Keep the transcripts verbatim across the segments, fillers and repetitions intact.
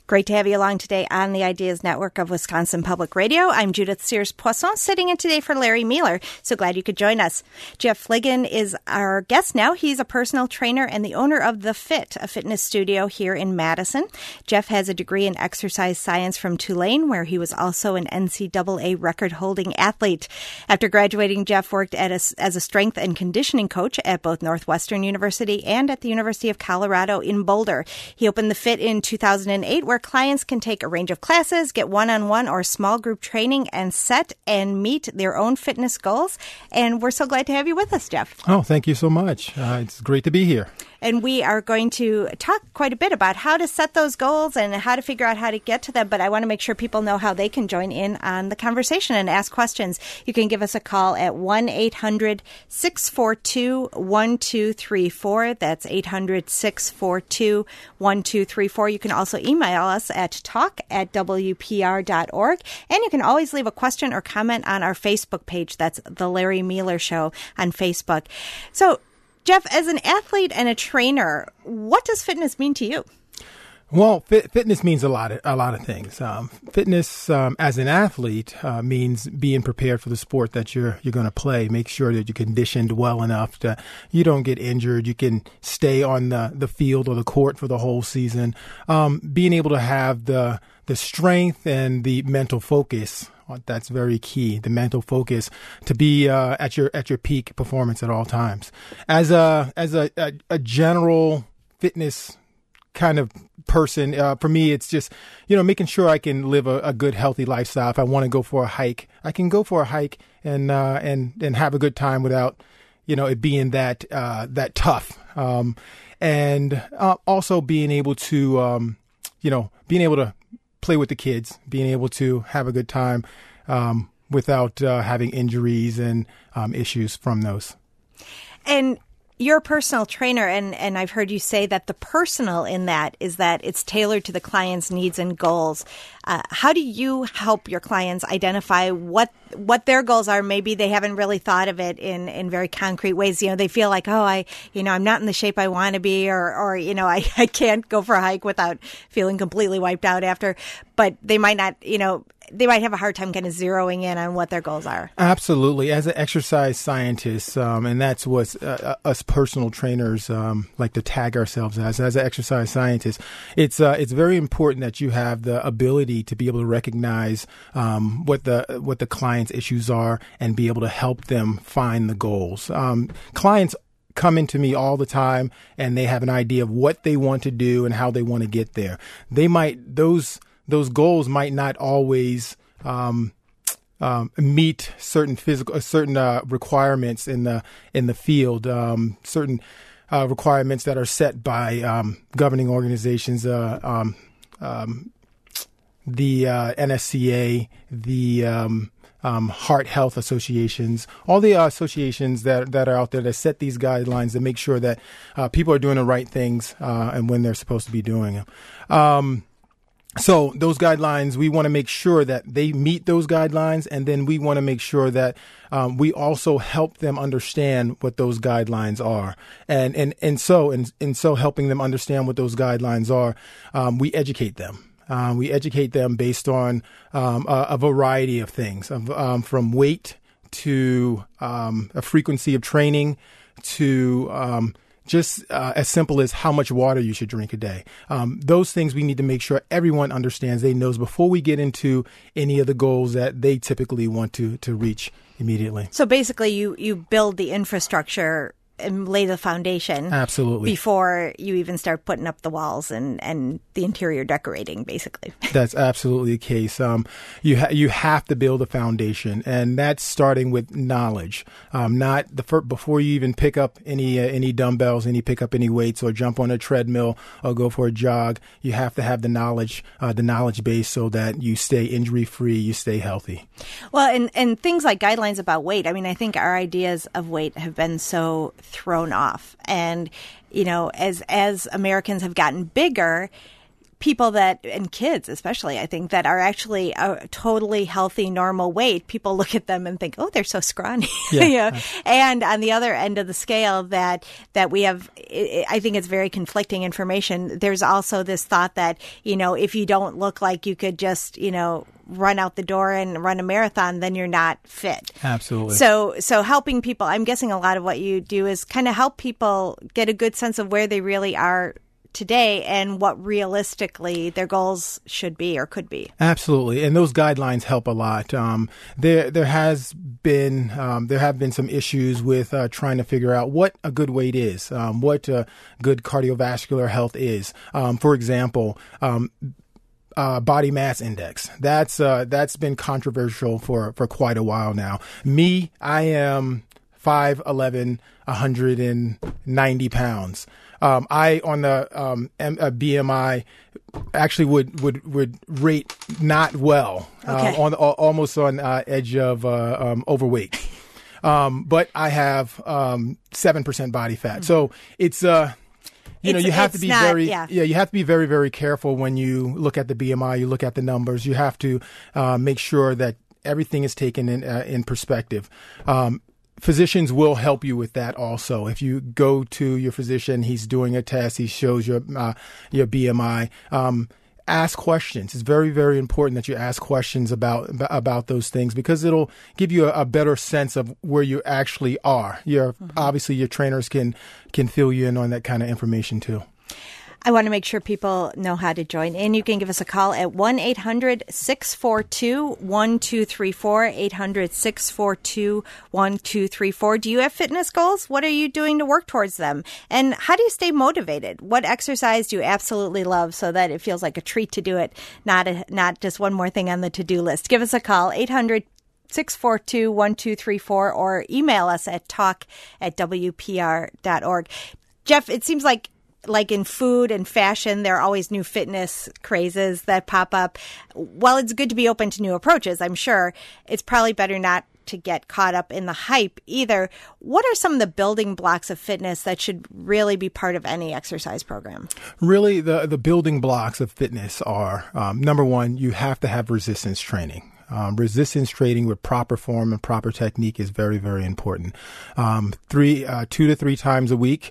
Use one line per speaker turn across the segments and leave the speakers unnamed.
Great to have you along today on the Ideas Network of Wisconsin Public Radio. I'm Judith Sears-Poisson, sitting in today for Larry Mueller. So glad you could join us. Jeff Fliggin is our guest now. He's a personal trainer and the owner of The Fit, a fitness studio here in Madison. Jeff has a degree in exercise science from Tulane, where he was also an N C double A record-holding athlete. After graduating, Jeff worked at a, as a strength and conditioning coach at both Northwestern University and at the University of Colorado in Boulder. He opened The Fit in two thousand eight, where clients can take a range of classes, get one-on-one or small group training, and set and meet their own fitness goals. And we're so glad to have you with us, Jeff.
Oh, thank you so much. Uh, it's great to be here.
And we are going to talk quite a bit about how to set those goals and how to figure out how to get to them. But I want to make sure people know how they can join in on the conversation and ask questions. You can give us a call at one eight hundred six four two one two three four. That's eight hundred six four two one two three four. You can also email us at talk at w p r dot org. And you can always leave a question or comment on our Facebook page. That's The Larry Mueller Show on Facebook. So, Jeff, as an athlete and a trainer, what does fitness mean to you?
Well, fit, fitness means a lot of a lot of things. Um, fitness, um, as an athlete, uh, means being prepared for the sport that you're you're going to play. Make sure that you're conditioned well enough that you don't get injured. You can stay on the, the field or the court for the whole season. Um, being able to have the the strength and the mental focus. That's very key. The mental focus to be uh, at your at your peak performance at all times. As a as a a, a general fitness kind of person, uh, for me, it's just you know making sure I can live a, a good, healthy lifestyle. If I want to go for a hike, I can go for a hike and uh, and and have a good time without you know it being that uh, that tough. Um, and uh, also being able to um, you know being able to play with the kids, being able to have a good time um, without uh, having injuries and um, issues from those.
And you're a personal trainer, and, and I've heard you say that the personal in that is that it's tailored to the client's needs and goals. Uh, how do you help your clients identify what what their goals are? Maybe they haven't really thought of it in, in very concrete ways. You know, they feel like, oh, I, you know, I'm not in the shape I want to be, or, or you know, I, I can't go for a hike without feeling completely wiped out after. But they might not, you know, they might have a hard time kind of zeroing in on what their goals are.
Absolutely. As an exercise scientist, um, and that's what uh, us personal trainers um, like to tag ourselves as, as an exercise scientist, it's uh, it's very important that you have the ability to be able to recognize um, what the what the client's issues are and be able to help them find the goals. Um, clients come into me all the time and they have an idea of what they want to do and how they want to get there. They might, those those goals might not always um, um, meet certain physical, uh, certain uh, requirements in the in the field, um, certain uh, requirements that are set by um, governing organizations, uh, um, um, the uh, N S C A, the um, um, heart health associations, all the uh, associations that that are out there that set these guidelines to make sure that uh, people are doing the right things uh, and when they're supposed to be doing them. Um, So those guidelines, we want to make sure that they meet those guidelines, and then we want to make sure that um, we also help them understand what those guidelines are. And and and so and, and so helping them understand what those guidelines are, um, we educate them. Um, we educate them based on um, a, a variety of things, of, um, from weight to um, a frequency of training to um, just uh, as simple as how much water you should drink a day. Um, those things we need to make sure everyone understands, they knows before we get into any of the goals that they typically want to to reach immediately.
So basically you, you build the infrastructure and lay the foundation.
Absolutely.
Before you even start putting up the walls and, and the interior decorating, basically.
That's absolutely the case. Um, you ha- you have to build a foundation, and that's starting with knowledge. Um, not the fir- before you even pick up any uh, any dumbbells, any pick up any weights, or jump on a treadmill or go for a jog. You have to have the knowledge, uh, the knowledge base, so that you stay injury free, you stay healthy.
Well, and and things like guidelines about weight. I mean, I think our ideas of weight have been so thrown off. And, you know, as as Americans have gotten bigger, people that, and kids especially, I think, that are actually a totally healthy, normal weight, people look at them and think, oh, they're so scrawny.
Yeah.
you know? And on the other end of the scale, that that we have, I think it's very conflicting information. There's also this thought that, you know, if you don't look like you could just, you know, run out the door and run a marathon, then you're not fit.
Absolutely.
So, so helping people, I'm guessing a lot of what you do is kind of help people get a good sense of where they really are today and what realistically their goals should be or could be.
Absolutely, and those guidelines help a lot. Um, there, there has been, um, there have been some issues with uh, trying to figure out what a good weight is, um, what uh, good cardiovascular health is. Um, for example, um, Uh, body mass index. That's uh, that's been controversial for, for quite a while now. Me, I am five eleven, one hundred ninety pounds. Um, I on the um, M- uh, B M I actually would would, would rate not well,
okay.
uh, on uh, almost on uh, edge of uh, um, overweight. Um, but I have um, seven percent body fat, mm-hmm. so it's uh. You know,
it's,
you have to be
not,
very,
yeah.
yeah, you have to be very, very careful when you look at the B M I, you look at the numbers. You have to uh, make sure that everything is taken in uh, in perspective. Um, physicians will help you with that also. If you go to your physician, he's doing a test, he shows your uh, your B M I. Um, ask questions. It's very, very important that you ask questions about about those things, because it'll give you a, a better sense of where you actually are. Your mm-hmm. obviously your trainers can can fill you in on that kind of information too.
I want to make sure people know how to join in. You can give us a call at one eight hundred six four two one two three four, eight hundred six four two one two three four. Do you have fitness goals? What are you doing to work towards them? And how do you stay motivated? What exercise do you absolutely love so that it feels like a treat to do it, not a, not just one more thing on the to-do list? Give us a call, eight hundred six four two one two three four, or email us at talk at w p r dot org. Jeff, it seems like like in food and fashion, there are always new fitness crazes that pop up. While it's good to be open to new approaches, I'm sure, it's probably better not to get caught up in the hype either. What are some of the building blocks of fitness that should really be part of any exercise program?
Really, the, the building blocks of fitness are, um, number one, you have to have resistance training. Um, resistance training with proper form and proper technique is very, very important. Um, three, uh, two to three times a week.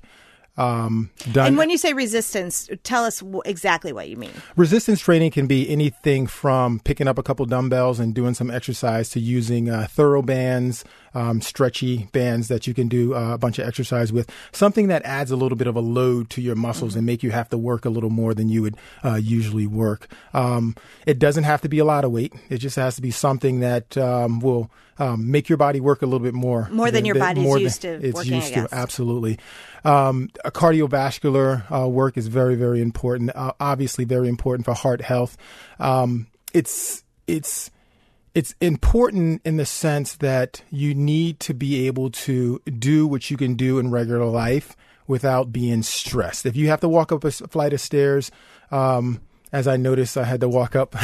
Um, done.
And when you say resistance, tell us w- exactly what you mean.
Resistance training can be anything from picking up a couple dumbbells and doing some exercise to using uh, thorough bands, um, stretchy bands that you can do uh, a bunch of exercise with. Something that adds a little bit of a load to your muscles mm-hmm. and make you have to work a little more than you would uh, usually work. Um, it doesn't have to be a lot of weight. It just has to be something that um, will um, make your body work a little bit more.
More than, than your body's
more
used
than
to
it's
working,
used
I guess.
to. Absolutely. Um, a cardiovascular uh, work is very, very important. Uh, obviously, very important for heart health. Um, it's it's it's important in the sense that you need to be able to do what you can do in regular life without being stressed. If you have to walk up a flight of stairs, um, as I noticed, I had to walk up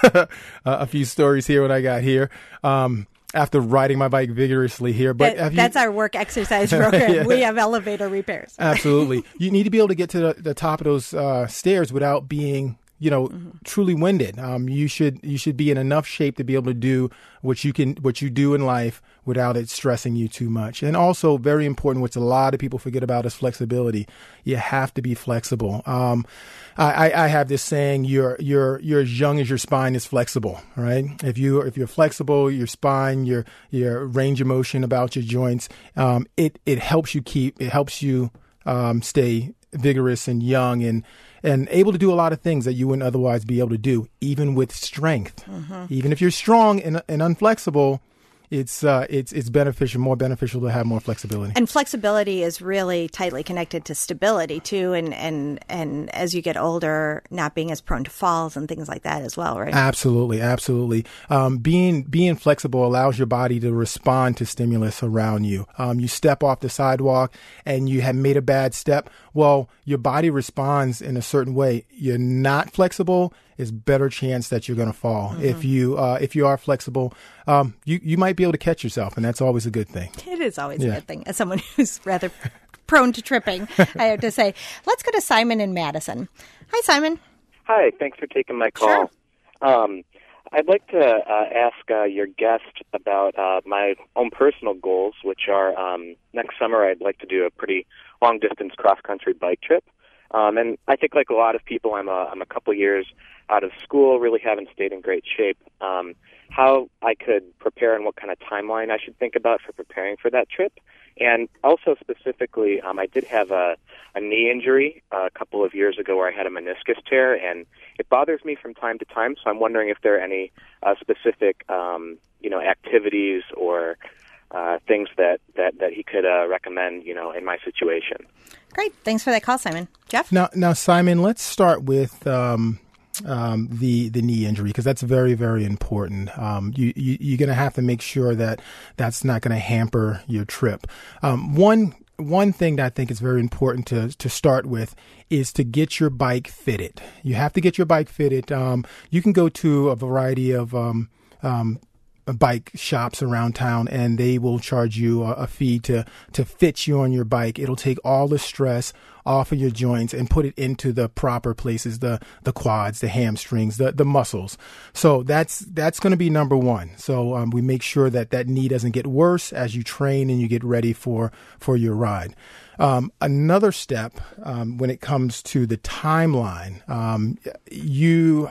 a few stories here when I got here. Um, after riding my bike vigorously here. But
that, that's you, our work exercise program. Yeah. We have elevator repairs.
Absolutely. You need to be able to get to the, the top of those uh, stairs without being, you know, mm-hmm. truly winded. Um, you should you should be in enough shape to be able to do what you can what you do in life without it stressing you too much. And also very important, which a lot of people forget about, is flexibility. You have to be flexible. Um, I, I have this saying: you're you're you're as young as your spine is flexible. Right? If you if you're flexible, your spine, your your range of motion about your joints, um, it it helps you keep it helps you um, stay vigorous and young and. and able to do a lot of things that you wouldn't otherwise be able to do, even with strength. Mm-hmm. Even if you're strong and, and unflexible, it's uh, it's it's beneficial, more beneficial to have more flexibility.
And flexibility is really tightly connected to stability too, and and and as you get older, not being as prone to falls and things like that as well, right?
Absolutely, absolutely. Um, being being flexible allows your body to respond to stimulus around you. Um, you step off the sidewalk and you have made a bad step. Well, your body responds in a certain way. You're not flexible, is better chance that you're going to fall. Mm-hmm. If you uh, if you are flexible, um, you you might be able to catch yourself, and that's always a good thing.
It is always yeah. a good thing. As someone who's rather prone to tripping, I have to say. Let's go to Simon in Madison. Hi, Simon.
Hi, thanks for taking my call.
Sure.
Um, I'd like to uh, ask uh, your guest about uh, my own personal goals, which are um, next summer I'd like to do a pretty long-distance cross-country bike trip. Um, and I think like a lot of people, I'm a, I'm a couple years out of school, really haven't stayed in great shape. Um, how I could prepare and what kind of timeline I should think about for preparing for that trip. And also specifically, um, I did have a, a knee injury uh, a couple of years ago where I had a meniscus tear, and it bothers me from time to time. So I'm wondering if there are any uh, specific, um, you know, activities or uh, things that, that, that he could uh, recommend, you know, in my situation.
Great. Thanks for that call, Simon. Jeff?
Now, now Simon, let's start with um, um, the the knee injury, because that's very, very important. Um, you, you, you're going to have to make sure that that's not going to hamper your trip. Um, one one thing that I think is very important to to start with is to get your bike fitted. You have to get your bike fitted. Um, you can go to a variety of um, um, bike shops around town, and they will charge you a, a fee to to fit you on your bike. It'll take all the stress off of your joints and put it into the proper places, the the quads, the hamstrings, the the muscles. So that's that's going to be number one. So um, we make sure that that knee doesn't get worse as you train and you get ready for for your ride. Um, another step um, when it comes to the timeline, um, you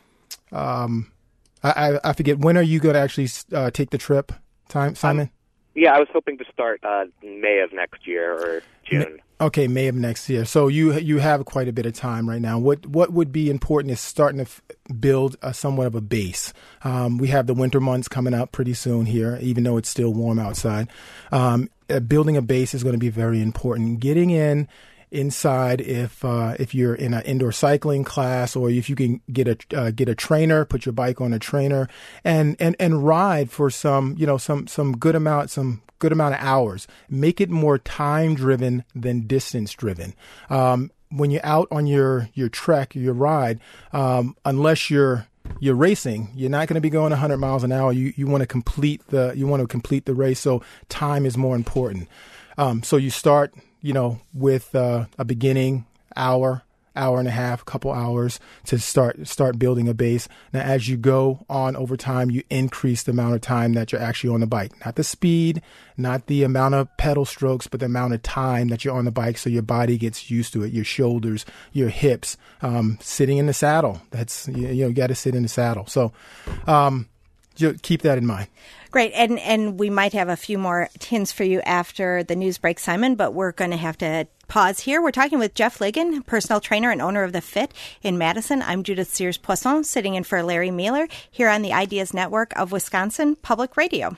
um, I, I forget, when are you going to actually uh, take the trip, time, Simon?
Um, yeah, I was hoping to start uh, May of next year or June.
May, okay, May of next year. So you you have quite a bit of time right now. What what would be important is starting to f- build a, somewhat of a base. Um, we have the winter months coming up pretty soon here, even though it's still warm outside. Um, uh, building a base is going to be very important. Getting in inside, if uh, if you're in an indoor cycling class, or if you can get a uh, get a trainer, put your bike on a trainer, and and and ride for some you know some some good amount some good amount of hours. Make it more time driven than distance driven. Um, when you're out on your your trek, your ride, um, unless you're you're racing, you're not going to be going one hundred miles an hour. You you want to complete the you want to complete the race. So time is more important. Um, so you start, you know, with uh, a beginning hour, hour and a half, couple hours to start start building a base. Now, as you go on over time, you increase the amount of time that you're actually on the bike. Not the speed, not the amount of pedal strokes, but the amount of time that you're on the bike, so your body gets used to it. Your shoulders, your hips, um, sitting in the saddle. That's you, you know, you got to sit in the saddle. So um, you keep that in mind.
Great. And and we might have a few more hints for you after the news break, Simon, but we're going to have to pause here. We're talking with Jeff Ligon, personal trainer and owner of The Fit in Madison. I'm Judith Sears-Poisson, sitting in for Larry Mueller here on the Ideas Network of Wisconsin Public Radio.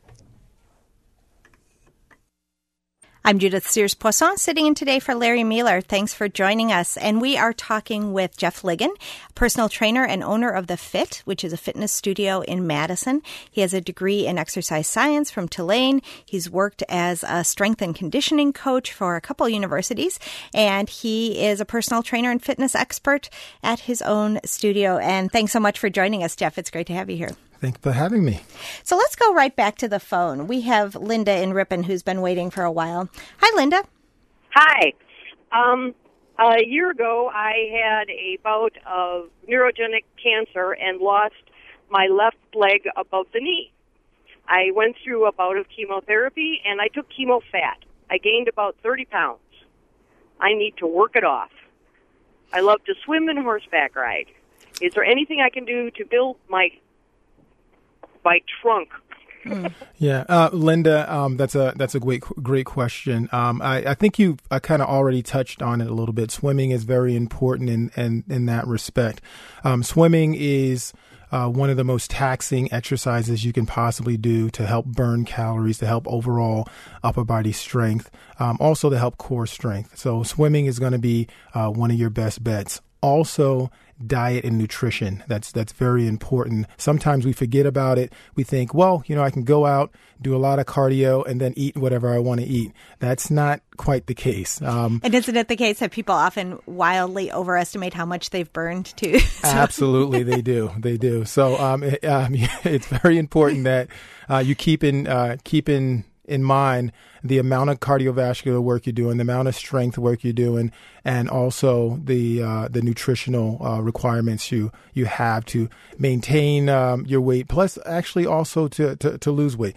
I'm Judith Sears-Poisson, sitting in today for Larry Mueller. Thanks for joining us. And we are talking with Jeff Ligon, personal trainer and owner of The Fit, which is a fitness studio in Madison. He has a degree in exercise science from Tulane. He's worked as a strength and conditioning coach for a couple universities, and he is a personal trainer and fitness expert at his own studio. And thanks so much for joining us, Jeff. It's great to have you here.
Thanks for having me.
So let's go right back to the phone. We have Linda in Ripon, who's been waiting for a while. Hi, Linda.
Hi. Um, a year ago, I had a bout of neurogenic cancer and lost my left leg above the knee. I went through a bout of chemotherapy, and I took chemo fat. I gained about thirty pounds. I need to work it off. I love to swim and horseback ride. Is there anything I can do to build my by trunk?
Mm.
Yeah, uh, Linda, um, that's a that's a great great question. Um, I, I think you I kind of already touched on it a little bit. Swimming is very important in in, in that respect. Um, swimming is uh, one of the most taxing exercises you can possibly do to help burn calories, to help overall upper body strength, um, also to help core strength. So swimming is going to be uh, one of your best bets. Also, diet and nutrition. That's that's very important. Sometimes we forget about it. We think, well, you know, I can go out, do a lot of cardio, and then eat whatever I want to eat. That's not quite the case. Um,
and isn't it the case that people often wildly overestimate how much they've burned too? So.
Absolutely, they do. They do. So um, it, um, it's very important that uh, you keep in uh, keep in in mind the amount of cardiovascular work you're doing, the amount of strength work you're doing, and also the uh, the nutritional uh, requirements you you have to maintain um, your weight, plus actually also to, to, to lose weight.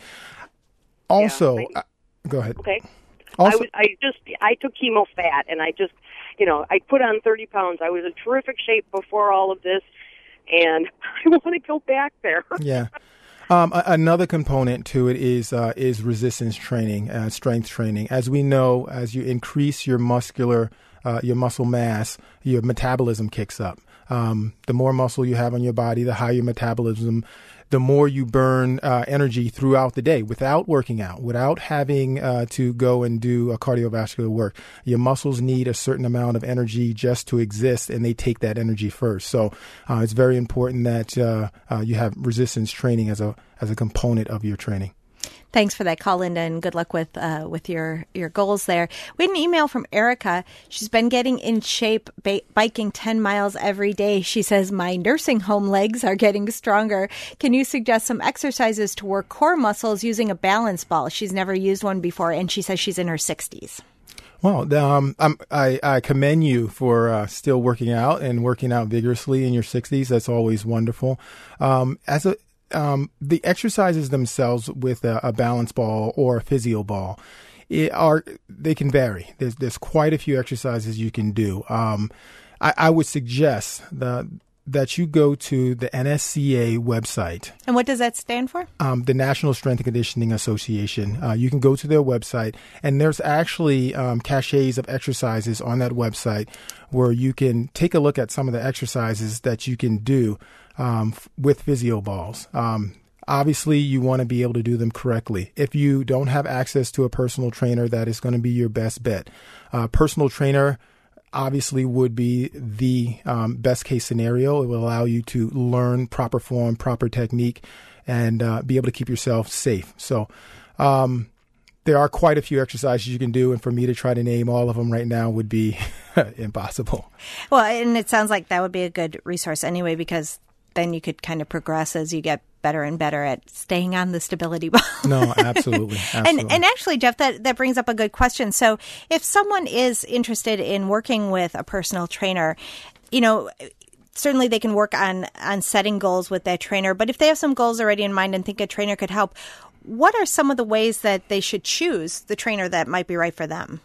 Also,
Yeah, I,
uh, go ahead.
Okay.
Also,
I, was, I just I took chemo fat, and I just, you know, I put on thirty pounds. I was in terrific shape before all of this, and I want to go back there.
Yeah. Um, a- another component to it is uh, is resistance training, uh, strength training. As we know, as you increase your muscular, uh, your muscle mass, your metabolism kicks up. Um, the more muscle you have on your body, the higher your metabolism, the more you burn uh, energy throughout the day without working out, without having uh, to go and do a cardiovascular work. Your muscles need a certain amount of energy just to exist, and they take that energy first. So uh, it's very important that uh, uh, you have resistance training as a as a component of your training.
Thanks for that call, Linda, and good luck with uh, with your, your goals there. We had an email from Erica. She's been getting in shape, ba- biking ten miles every day. She says, my nursing home legs are getting stronger. Can you suggest some exercises to work core muscles using a balance ball? She's never used one before, and she says she's in her sixties.
Well, um, I'm, I, I commend you for uh, still working out and working out vigorously in your sixties. That's always wonderful. Um, as a Um, the exercises themselves with a, a balance ball or a physio ball it are they can vary. There's there's quite a few exercises you can do. Um, I, I would suggest the, that you go to the N S C A website.
And what does that stand for?
Um, the National Strength and Conditioning Association. Uh, you can go to their website, and there's actually um, caches of exercises on that website where you can take a look at some of the exercises that you can do Um, f- with physio balls. Um, obviously, you want to be able to do them correctly. If you don't have access to a personal trainer, that is going to be your best bet. Uh, personal trainer obviously would be the um, best case scenario. It will allow you to learn proper form, proper technique, and uh, be able to keep yourself safe. So um, there are quite a few exercises you can do, and for me to try to name all of them right now would be impossible.
Well, and it sounds like that would be a good resource anyway, because then you could kind of progress as you get better and better at staying on the stability ball.
No, absolutely. absolutely.
And and actually, Jeff, that, that brings up a good question. So if someone is interested in working with a personal trainer, you know, certainly they can work on, on setting goals with that trainer. But if they have some goals already in mind and think a trainer could help, what are some of the ways that they should choose the trainer that might be right for them?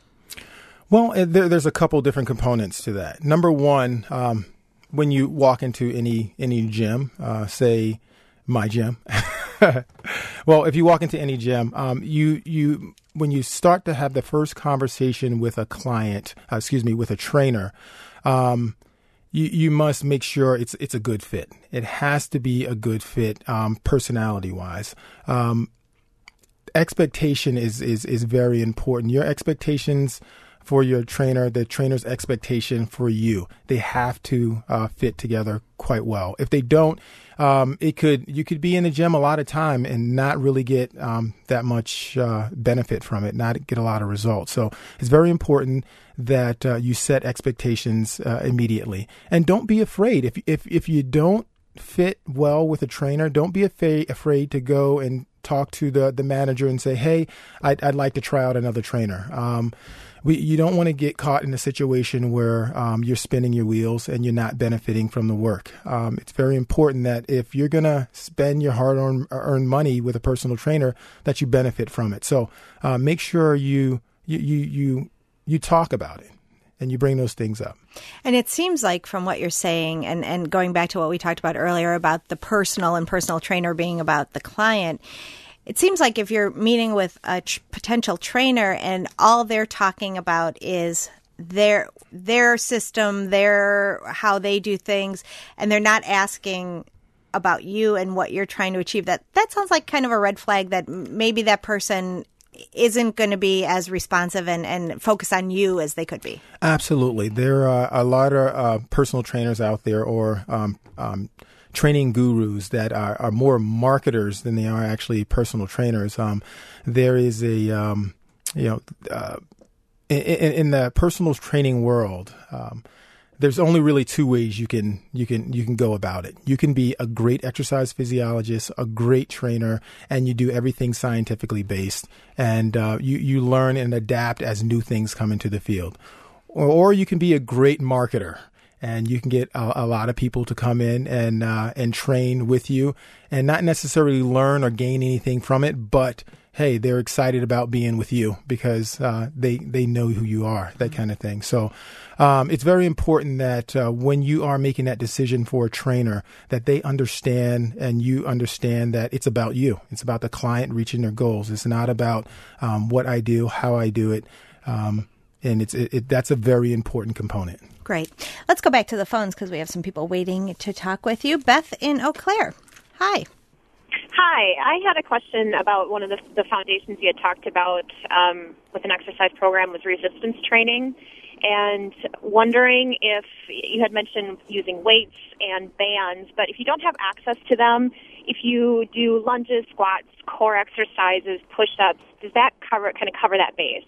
Well, there, there's a couple different components to that. Number one, um, when you walk into any any gym, uh, say my gym, well, if you walk into any gym, um, you you when you start to have the first conversation with a client, uh, excuse me, with a trainer, um, you you must make sure it's it's a good fit. It has to be a good fit, um, personality wise. Um, expectation is is is very important. Your expectations for your trainer, the trainer's expectation for you, they have to uh, fit together quite well. If they don't, um, it could you could be in the gym a lot of time and not really get um, that much uh, benefit from it, not get a lot of results. So it's very important that uh, you set expectations uh, immediately, and don't be afraid if if if you don't fit well with a trainer, don't be afraid afraid to go and talk to the the manager and say, hey, I'd, I'd like to try out another trainer. Um, we, you don't want to get caught in a situation where um, you're spinning your wheels and you're not benefiting from the work. Um, it's very important that if you're going to spend your hard-earned earned money with a personal trainer, that you benefit from it. So uh, make sure you you you you, you talk about it and you bring those things up.
And it seems like from what you're saying, and, and going back to what we talked about earlier about the personal and personal trainer being about the client, it seems like if you're meeting with a tr- potential trainer and all they're talking about is their their system, their how they do things, and they're not asking about you and what you're trying to achieve, that that sounds like kind of a red flag that maybe that person isn't going to be as responsive and, and focus on you as they could be.
Absolutely. There are a lot of uh, personal trainers out there or um, um, training gurus that are, are more marketers than they are actually personal trainers. Um, there is a, um, you know, uh, in, in the personal training world, um, there's only really two ways you can you can you can go about it. You can be a great exercise physiologist, a great trainer, and you do everything scientifically based, and uh, you you learn and adapt as new things come into the field. Or, or you can be a great marketer, and you can get a, a lot of people to come in and uh, and train with you, and not necessarily learn or gain anything from it, but hey, they're excited about being with you because uh, they they know who you are, that kind of thing. So um, it's very important that uh, when you are making that decision for a trainer, that they understand and you understand that it's about you. It's about the client reaching their goals. It's not about um, what I do, how I do it, um, and it's it, it, that's a very important component.
Great. Let's go back to the phones because we have some people waiting to talk with you. Beth in Eau Claire. Hi.
Hi, I had a question about one of the, the foundations you had talked about um, with an exercise program was resistance training, and wondering if you had mentioned using weights and bands, but if you don't have access to them, if you do lunges, squats, core exercises, push-ups, does that cover kind of cover that base?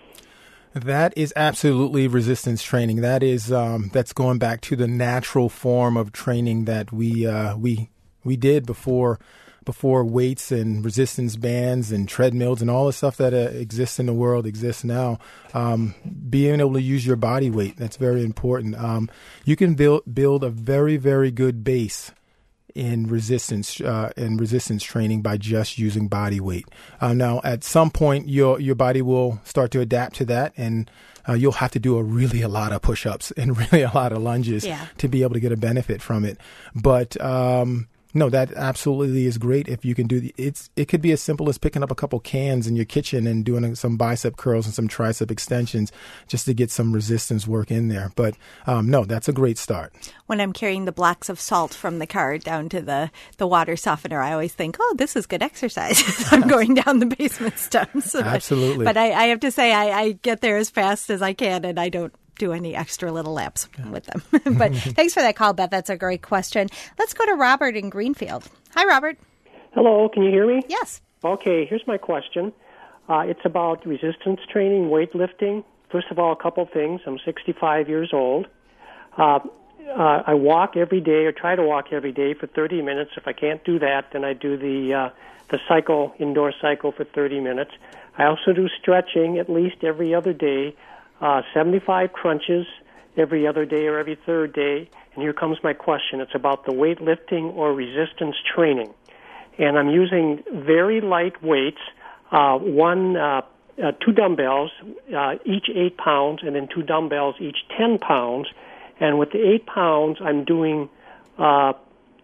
That is absolutely resistance training. That is um, that's going back to the natural form of training that we uh, we we did before. before weights and resistance bands and treadmills and all the stuff that uh, exists in the world exists now. Um, being able to use your body weight, that's very important. Um, you can build build a very, very good base in resistance uh, in resistance training by just using body weight. Uh, now, at some point, your your body will start to adapt to that, and uh, you'll have to do a really a lot of push-ups and really a lot of lunges
yeah.
to be able to get a benefit from it. But um, No, that absolutely is great if you can do the, it's it could be as simple as picking up a couple cans in your kitchen and doing some bicep curls and some tricep extensions just to get some resistance work in there. But um, no, that's a great start.
When I'm carrying the blocks of salt from the car down to the, the water softener, I always think, oh, this is good exercise. I'm going down the basement steps.
Absolutely.
But I, I have to say, I, I get there as fast as I can, and I don't do any extra little laps with them. But thanks for that call, Beth. That's a great question. Let's go to Robert in Greenfield. Hi, Robert.
Hello, can you hear me?
Yes.
Okay, here's my question. Uh, it's about resistance training, weightlifting. First of all, a couple things. I'm sixty-five years old. Uh, uh, I walk every day, or try to walk every day for thirty minutes. If I can't do that, then I do the uh, the cycle, indoor cycle for thirty minutes. I also do stretching at least every other day. Uh, seventy-five crunches every other day or every third day. And here comes my question. It's about the weightlifting or resistance training. And I'm using very light weights, uh, one, uh, uh, two dumbbells, uh, each eight pounds, and then two dumbbells, each ten pounds. And with the eight pounds, I'm doing uh,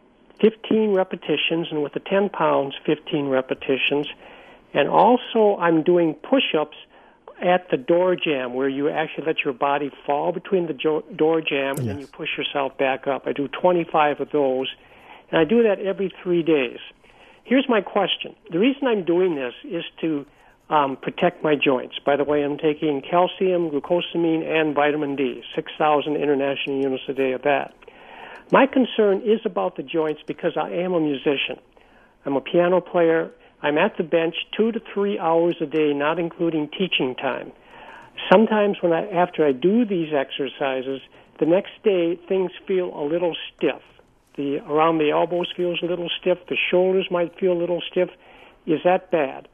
fifteen repetitions, and with the ten pounds, fifteen repetitions. And also I'm doing push-ups at the door jamb, where you actually let your body fall between the jo- door jamb, and yes. then you push yourself back up. I do twenty-five of those, and I do that every three days. Here's my question. The reason I'm doing this is to um, protect my joints. By the way, I'm taking calcium, glucosamine, and vitamin D, six thousand international units a day of that. My concern is about the joints because I am a musician. I'm a piano player. I'm at the bench two to three hours a day, not including teaching time. Sometimes when I, after I do these exercises, the next day things feel a little stiff. The around the elbows feels a little stiff. The shoulders might feel a little stiff. Is that bad?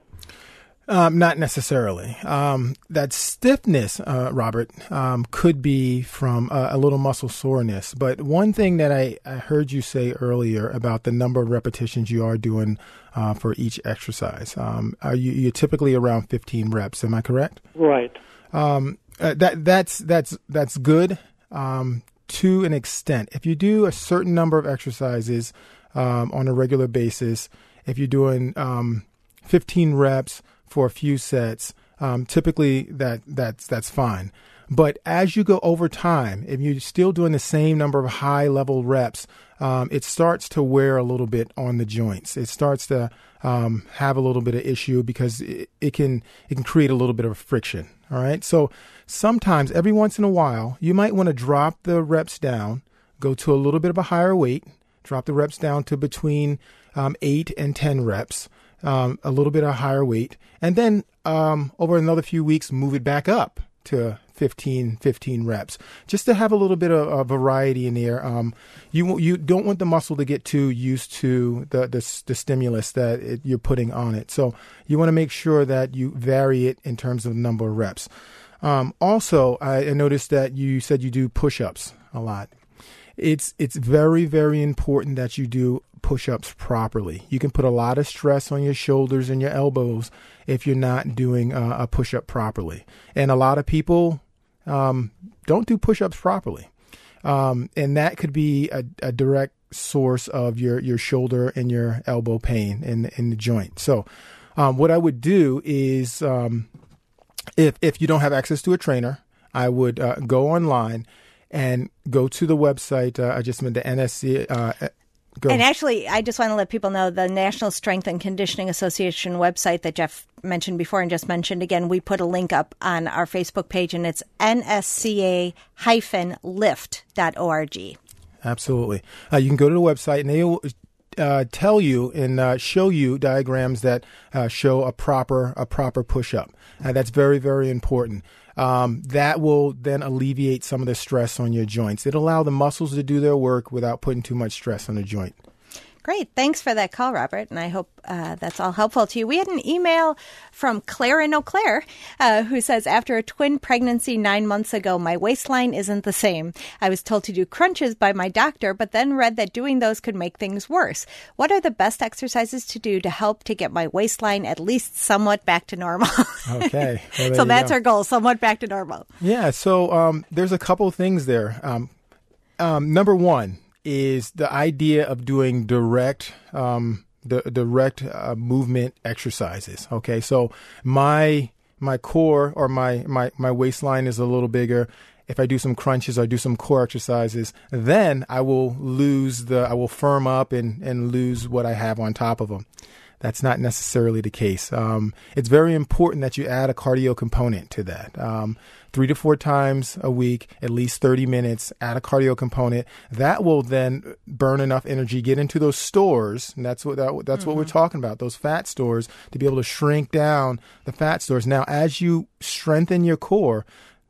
Um, not necessarily. Um, that stiffness, uh, Robert, um, could be from uh, a little muscle soreness. But one thing that I, I heard you say earlier about the number of repetitions you are doing uh, for each exercise. Um, are you you're typically around fifteen reps? Am I correct?
Right.
Um, uh, that that's that's that's good um, to an extent. If you do a certain number of exercises um, on a regular basis, if you're doing um, fifteen reps for a few sets, um, typically that that's that's fine. But as you go over time, if you're still doing the same number of high level reps, um, it starts to wear a little bit on the joints. It starts to um, have a little bit of issue because it, it can it can create a little bit of friction. All right. So sometimes, every once in a while, you might want to drop the reps down, go to a little bit of a higher weight, drop the reps down to between um, eight and ten reps. Um, a little bit of higher weight, and then um, over another few weeks, move it back up to fifteen, fifteen reps, just to have a little bit of, of variety in there. Um, you you don't want the muscle to get too used to the the, the stimulus that it, you're putting on it. So you want to make sure that you vary it in terms of number of reps. Um, also, I, I noticed that you said you do push-ups a lot. It's it's very, very important that you do push-ups properly. You can put a lot of stress on your shoulders and your elbows if you're not doing uh, a push-up properly. And a lot of people um, don't do push-ups properly. Um, and that could be a, a direct source of your, your shoulder and your elbow pain in, in the joint. So um, what I would do is um, if, if you don't have access to a trainer, I would uh, go online and go to the website. Uh, I just meant the N S C. Uh, go.
And actually, I just want to let people know the National Strength and Conditioning Association website that Jeff mentioned before and just mentioned again, we put a link up on our Facebook page, and it's N S C A lift dot org.
Absolutely. Uh, you can go to the website, and they will uh, tell you and uh, show you diagrams that uh, show a proper a proper push-up. Uh, that's very, very important. Um, that will then alleviate some of the stress on your joints. It'll allow the muscles to do their work without putting too much stress on the joint.
Great. Thanks for that call, Robert. And I hope uh, that's all helpful to you. We had an email from Claire in Eau Claire uh, who says, after a twin pregnancy nine months ago, my waistline isn't the same. I was told to do crunches by my doctor, but then read that doing those could make things worse. What are the best exercises to do to help to get my waistline at least somewhat back to normal?
Okay. Well,
so that's
go.
our goal, somewhat back to normal.
Yeah. So um, there's a couple of things there. Um, um, number one is the idea of doing direct, um, the direct uh, movement exercises. Okay, so my my core or my, my my waistline is a little bigger. If I do some crunches, I do some core exercises, then I will lose the, I will firm up and and lose what I have on top of them. That's not necessarily the case. Um, it's very important that you add a cardio component to that. Um, three to four times a week, at least thirty minutes, add a cardio component. That will then burn enough energy, get into those stores, and that's what that, that's mm-hmm. what we're talking about, those fat stores, to be able to shrink down the fat stores. Now, as you strengthen your core,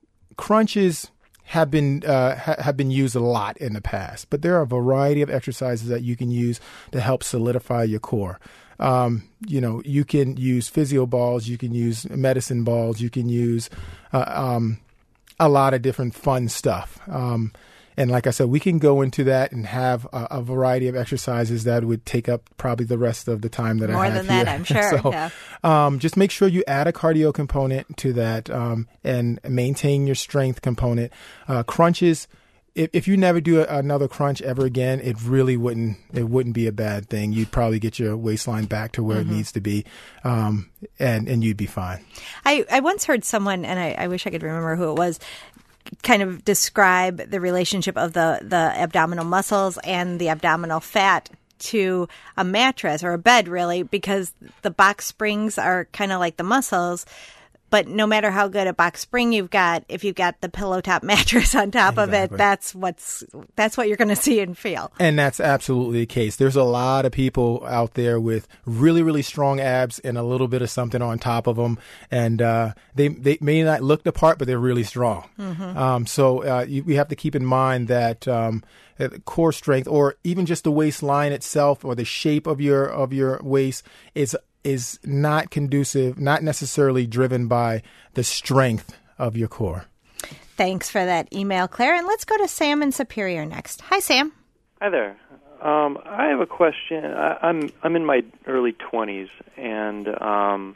crunches have been uh, ha- have been used a lot in the past, but there are a variety of exercises that you can use to help solidify your core. Um, you know, you can use physio balls, you can use medicine balls, you can use uh, um, a lot of different fun stuff. Um, and like I said, we can go into that and have a, a variety of exercises that would take up probably the rest of the time that
More
I have
than
here.
that, I'm sure.
so,
yeah.
um, just make sure you add a cardio component to that um, and maintain your strength component. Uh, crunches. If, if you never do a, another crunch ever again, it really wouldn't it wouldn't be a bad thing. You'd probably get your waistline back to where mm-hmm. it needs to be, um, and and you'd be fine.
I, I once heard someone, and I, I wish I could remember who it was, kind of describe the relationship of the, the abdominal muscles and the abdominal fat to a mattress or a bed, really, because the box springs are kind of like the muscles. But no matter how good a box spring you've got, if you've got the pillow top mattress on top exactly. of it, that's what's that's what you're going to see and feel.
And that's absolutely the case. There's a lot of people out there with really, really strong abs and a little bit of something on top of them, and uh, they they may not look the part, but they're really strong. Mm-hmm. Um, so uh, you, we have to keep in mind that um, core strength, or even just the waistline itself, or the shape of your of your waist, is. is not conducive, not necessarily driven by the strength of your core.
Thanks for that email, Claire. And let's go to Sam in Superior next. Hi, Sam.
Hi there. Um, I have a question. I, I'm I'm in my early twenties, and um,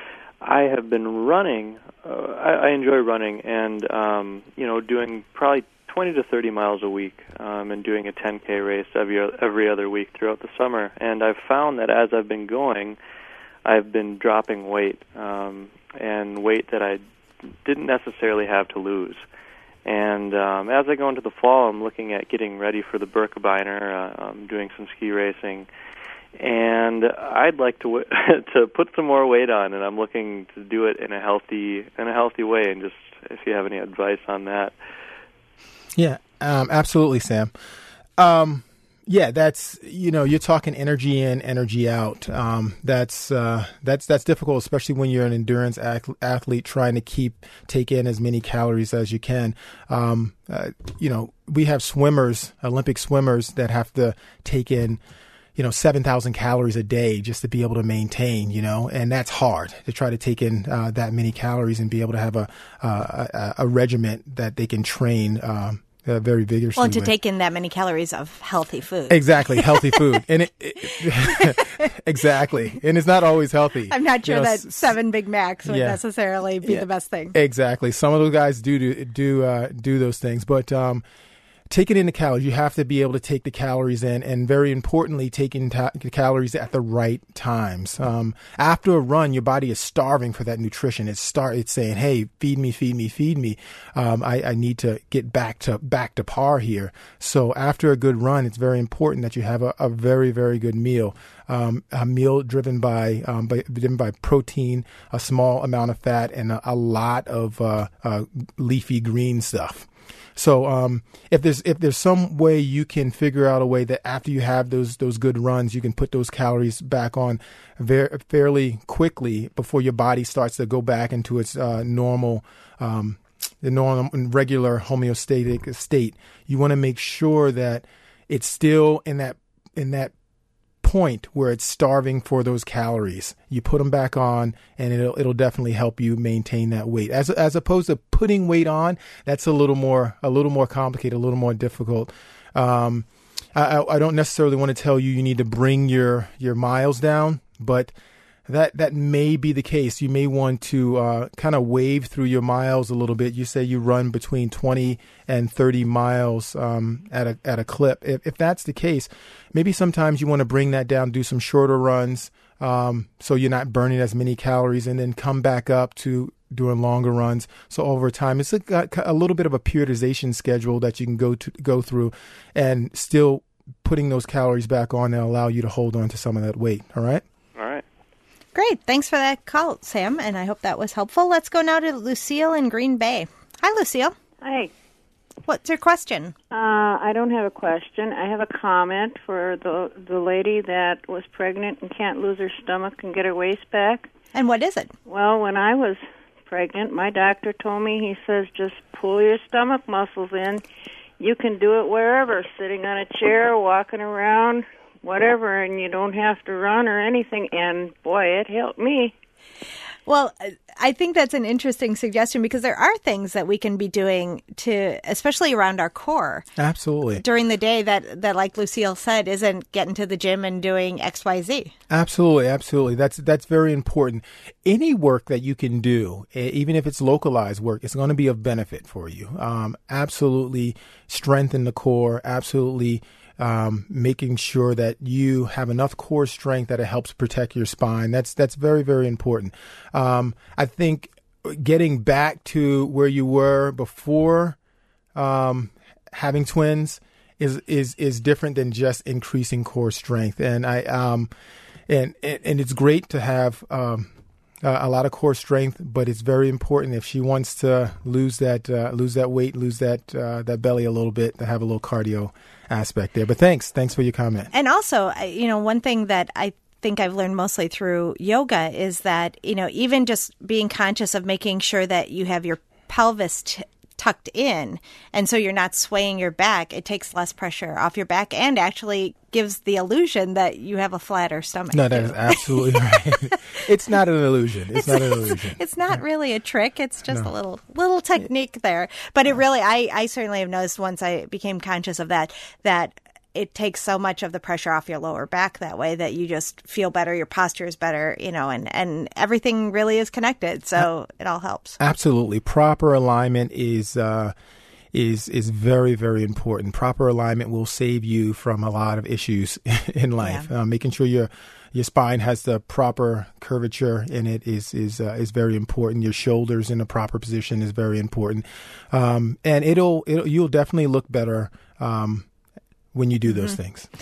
I have been running. Uh, I, I enjoy running, and um, you know, doing probably twenty to thirty miles a week, um, and doing a ten K race every every other week throughout the summer. And I've found that as I've been going, I've been dropping weight, um, and weight that I didn't necessarily have to lose. And um, as I go into the fall, I'm looking at getting ready for the Birkebeiner. Uh, I'm doing some ski racing, and I'd like to w- to put some more weight on. And I'm looking to do it in a healthy in a healthy way. And just if you have any advice on that.
Yeah, um, absolutely, Sam. Um, Yeah, that's, you know, you're talking energy in, energy out. Um, that's uh, that's that's difficult, especially when you're an endurance ath- athlete trying to keep take in as many calories as you can. Um, uh, you know, we have swimmers, Olympic swimmers, that have to take in, you know, seven thousand calories a day just to be able to maintain, you know, and that's hard to try to take in uh, that many calories and be able to have a uh, a, a regiment that they can train um Uh, very vigorously.
Well, to
with.
take in that many calories of healthy food.
Exactly, healthy food, and it, it exactly, and it's not always healthy.
I'm not sure
you know,
that
s-
seven Big Macs would
yeah.
necessarily be
Yeah.
the best thing.
Exactly, some of those guys do do do, uh, do those things, but um, taking in the calories, you have to be able to take the calories in, and very importantly, taking ta- the calories at the right times. Um, after a run, your body is starving for that nutrition. It's start. It's saying, "Hey, feed me, feed me, feed me. Um, I, I need to get back to back to par here." So after a good run, it's very important that you have a, a very, very good meal. Um, a meal driven by, um, by driven by protein, a small amount of fat, and a, a lot of uh, uh, leafy green stuff. So um, if there's if there's some way you can figure out a way that after you have those those good runs, you can put those calories back on very fairly quickly before your body starts to go back into its uh, normal, um, the normal regular homeostatic state, you want to make sure that it's still in that in that point where it's starving for those calories. You put them back on, and it'll it'll definitely help you maintain that weight. As as opposed to putting weight on, that's a little more a little more complicated, a little more difficult. Um, I, I don't necessarily want to tell you you need to bring your your miles down, but that that may be the case. You may want to uh, kind of wave through your miles a little bit. You say you run between twenty and thirty miles um, at a at a clip. If, if that's the case, maybe sometimes you want to bring that down, do some shorter runs, um, so you're not burning as many calories, and then come back up to doing longer runs. So over time, it's a, a little bit of a periodization schedule that you can go to go through, and still putting those calories back on and allow you to hold on to some of that weight. All right.
Great. Thanks for that call, Sam, and I hope that was helpful. Let's go now to Lucille in Green Bay. Hi, Lucille.
Hi.
What's your question?
Uh, I don't have a question. I have a comment for the the lady that was pregnant and can't lose her stomach and get her waist back.
And what is it?
Well, when I was pregnant, my doctor told me, he says, just pull your stomach muscles in. You can do it wherever, sitting on a chair, walking around, whatever, and you don't have to run or anything. And boy, it helped me.
Well, I think that's an interesting suggestion, because there are things that we can be doing to, especially around our core.
Absolutely.
During the day that, that, like Lucille said, isn't getting to the gym and doing X, Y, Z.
Absolutely, absolutely. That's that's very important. Any work that you can do, even if it's localized work, it's going to be of benefit for you. Um, absolutely strengthen the core. Absolutely um, making sure that you have enough core strength that it helps protect your spine. That's that's very, very important. Um, I think getting back to where you were before um, having twins is is is different than just increasing core strength. And I um, and and it's great to have um, Uh, a lot of core strength, but it's very important if she wants to lose that uh, lose that weight, lose that uh, that belly a little bit, to have a little cardio aspect there. But thanks, thanks for your comment.
And also, you know, one thing that I think I've learned mostly through yoga is that, you know, even just being conscious of making sure that you have your pelvis t- tucked in, and so you're not swaying your back, it takes less pressure off your back and actually gives the illusion that you have a flatter stomach.
No, that
too.
is absolutely right. It's not an illusion. It's,
It's
not an illusion.
It's not really a trick. It's just
No.
a little little technique there. But it really, I, I certainly have noticed once I became conscious of that, that it takes so much of the pressure off your lower back that way that you just feel better, your posture is better, you know, and, and everything really is connected. So it all helps.
Absolutely. Proper alignment is uh, is is very, very important. Proper alignment will save you from a lot of issues in life.
Yeah.
Uh, making sure your your spine has the proper curvature in it is is uh, is very important. Your shoulders in the proper position is very important, um, and it'll, it'll you'll definitely look better Um, when you do those mm-hmm. things.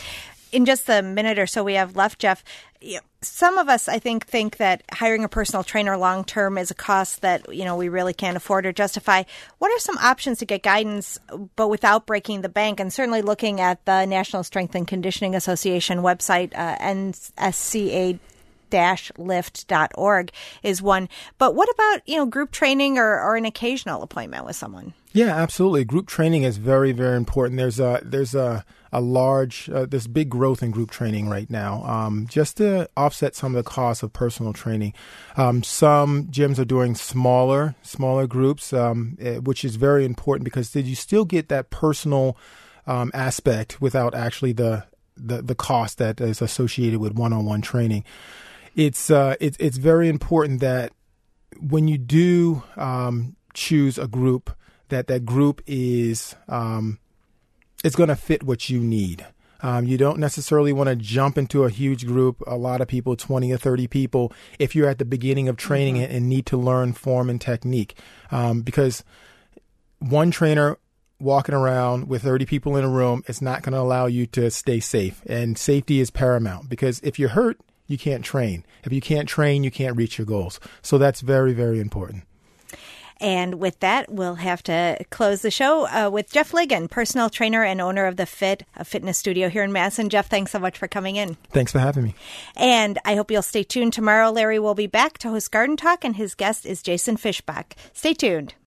in just the minute or so we have left, Jeff, some of us, I think, think that hiring a personal trainer long-term is a cost that, you know, we really can't afford or justify. What are some options to get guidance, but without breaking the bank? And certainly looking at the National Strength and Conditioning Association website, uh, N S C A lift dot org is one. But what about, you know, group training or, or an occasional appointment with someone?
Yeah, absolutely. Group training is very, very important. There's a there's a a large uh, there's big growth in group training right now. Um, just to offset some of the costs of personal training, um, some gyms are doing smaller smaller groups, um, which is very important because you still get that personal um, aspect without actually the, the the cost that is associated with one-on-one training. It's uh, it's it's very important that when you do um, choose a group, that that group is um, it's going to fit what you need. Um, you don't necessarily want to jump into a huge group, a lot of people, twenty or thirty people, if you're at the beginning of training mm-hmm. and need to learn form and technique. Um, because one trainer walking around with thirty people in a room is not going to allow you to stay safe. And safety is paramount because if you're hurt, you can't train. If you can't train, you can't reach your goals. So that's very, very important.
And with that, we'll have to close the show uh, with Jeff Ligon, personal trainer and owner of The Fit, a fitness studio here in Madison. Jeff, thanks so much for coming in.
Thanks for having me.
And I hope you'll stay tuned. Tomorrow, Larry will be back to host Garden Talk, and his guest is Jason Fishbach. Stay tuned.